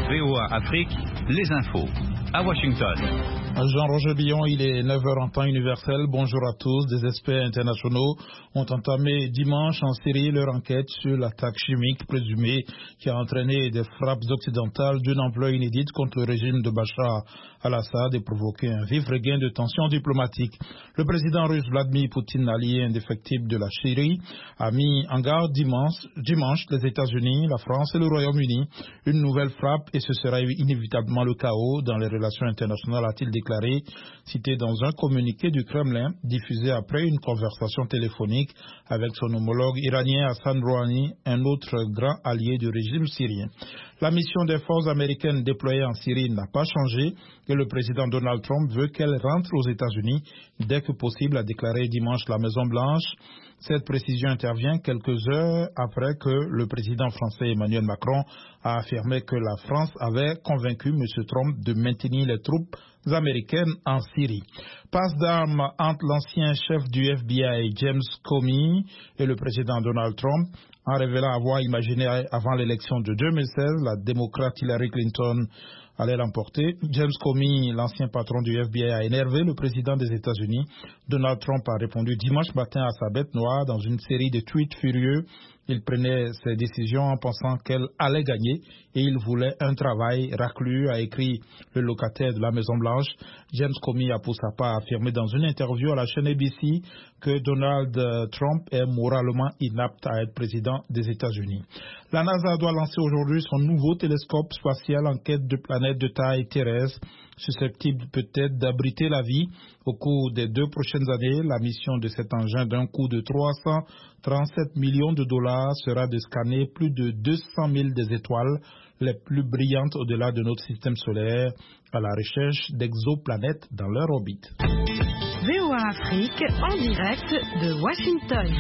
VOA Afrique, les infos. À Washington. Jean-Roger Billon, il est 9h en temps universel. Bonjour à tous. Des experts internationaux ont entamé dimanche en Syrie leur enquête sur l'attaque chimique présumée qui a entraîné des frappes occidentales d'une ampleur inédite contre le régime de Bachar al-Assad et provoqué un vif regain de tensions diplomatiques. Le président russe Vladimir Poutine, allié indéfectible de la Syrie, a mis en garde dimanche les États-Unis, la France et le Royaume-Uni. Une nouvelle frappe et ce sera inévitablement le chaos dans les relations internationales, a-t-il déclaré, cité dans un communiqué du Kremlin diffusé après une conversation téléphonique avec son homologue iranien Hassan Rouhani, un autre grand allié du régime syrien. La mission des forces américaines déployées en Syrie n'a pas changé et le président Donald Trump veut qu'elle rentre aux États-Unis dès que possible, a déclaré dimanche la Maison-Blanche. Cette précision intervient quelques heures après que le président français Emmanuel Macron a affirmé que la France avait convaincu M. Trump de maintenir les troupes américaines en Syrie. Passe d'armes entre l'ancien chef du FBI James Comey et le président Donald Trump, en révélant avoir imaginé avant l'élection de 2016 la démocrate Hillary Clinton allait l'emporter. James Comey, l'ancien patron du FBI, a énervé le président des États-Unis. Donald Trump a répondu dimanche matin à sa bête noire dans une série de tweets furieux. Il prenait ses décisions en pensant qu'elle allait gagner et il voulait un travail raclure, a écrit le locataire de la Maison-Blanche. James Comey a pour sa part affirmé dans une interview à la chaîne ABC que Donald Trump est moralement inapte à être président des États-Unis. La NASA doit lancer aujourd'hui son nouveau télescope spatial en quête de planètes de taille terrestre, susceptible peut-être d'abriter la vie. Au cours des 2 prochaines années, la mission de cet engin d'un coût de 337 millions de dollars sera de scanner plus de 200 000 des étoiles les plus brillantes au-delà de notre système solaire à la recherche d'exoplanètes dans leur orbite. VOA Afrique en direct de Washington.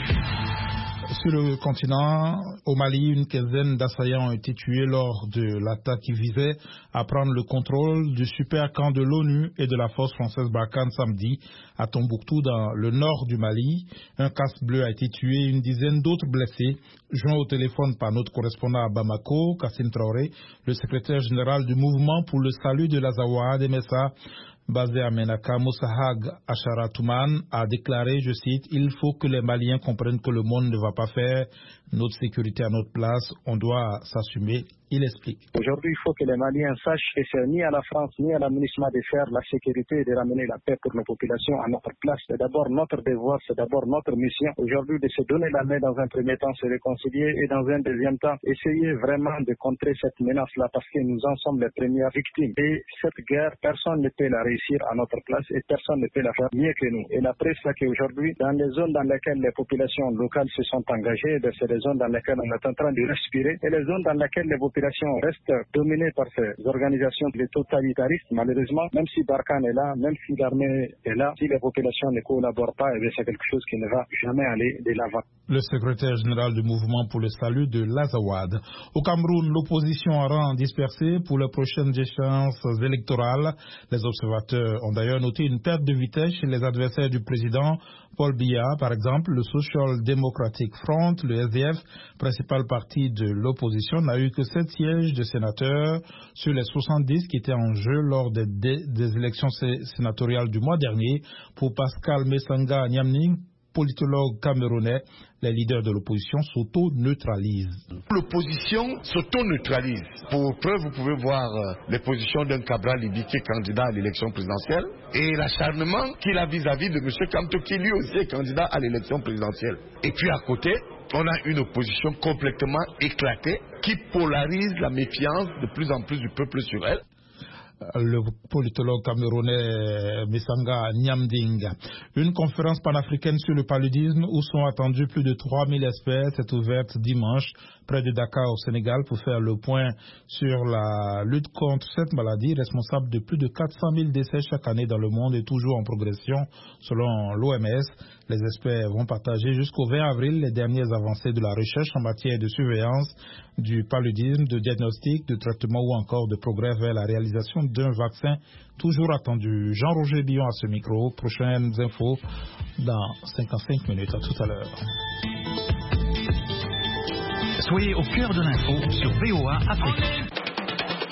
Sur le continent, au Mali, une quinzaine d'assaillants ont été tués lors de l'attaque qui visait à prendre le contrôle du super camp de l'ONU et de la force française Barkhane samedi à Tombouctou dans le nord du Mali. Un casque bleu a été tué et une dizaine d'autres blessés. Joint au téléphone par notre correspondant à Bamako, Kassim Traoré, le secrétaire général du mouvement pour le salut de l'Azawad, MSA, basé à Menaka, Moussahag Acharatoumane, a déclaré, je cite, « Il faut que les Maliens comprennent que le monde ne va pas faire notre sécurité à notre place, on doit s'assumer. » Il explique. Aujourd'hui, il faut que les Maliens sachent que c'est ni à la France ni à l'aménagement de faire la sécurité et de ramener la paix pour nos populations à notre place. C'est d'abord notre devoir, c'est d'abord notre mission. Aujourd'hui, de se donner la main dans un premier temps, se réconcilier et dans un deuxième temps, essayer vraiment de contrer cette menace-là parce que nous en sommes les premières victimes. Et cette guerre, personne ne peut la réussir à notre place et personne ne peut la faire mieux que nous. Et la preuve, c'est qu'aujourd'hui, dans les zones dans lesquelles les populations locales se sont engagées, c'est les zones dans lesquelles on est en train de respirer et les zones dans lesquelles les populations restent dominées par ces organisations de totalitaristes. Malheureusement, même si Barkhane est là, même si l'armée est là, si les populations ne collaborent pas, c'est quelque chose qui ne va jamais aller de l'avant. Le secrétaire général du mouvement pour le salut de l'Azawad. Au Cameroun, l'opposition rend dispersée pour les prochaines échéances électorales. Les observateurs ont d'ailleurs noté une perte de vitesse chez les adversaires du président Paul Biya, par exemple. Le Social Democratic Front, le SDF, principal parti de l'opposition, n'a eu que 7 sièges de sénateurs sur les 70 qui étaient en jeu lors des élections sénatoriales du mois dernier. Pour Pascal Messanga Nyamning, politologue camerounais, les leaders de l'opposition s'auto-neutralisent. L'opposition s'auto-neutralise. Pour preuve, vous pouvez voir les positions d'un Cabral Libi qui est candidat à l'élection présidentielle et l'acharnement qu'il a vis-à-vis de M. Kamto qui lui aussi est candidat à l'élection présidentielle. Et puis à côté, on a une opposition complètement éclatée qui polarise la méfiance de plus en plus du peuple sur elle. Le politologue camerounais Messanga Nyamding. Une conférence panafricaine sur le paludisme où sont attendus plus de 3000 experts s'est ouverte dimanche près de Dakar au Sénégal pour faire le point sur la lutte contre cette maladie responsable de plus de 400 000 décès chaque année dans le monde et toujours en progression selon l'OMS. Les experts vont partager jusqu'au 20 avril les dernières avancées de la recherche en matière de surveillance du paludisme, de diagnostic, de traitement ou encore de progrès vers la réalisation d'un vaccin toujours attendu. Jean-Roger Billon à ce micro. Prochaines infos dans 55 minutes. À tout à l'heure. Soyez au cœur de l'info sur VOA Afrique.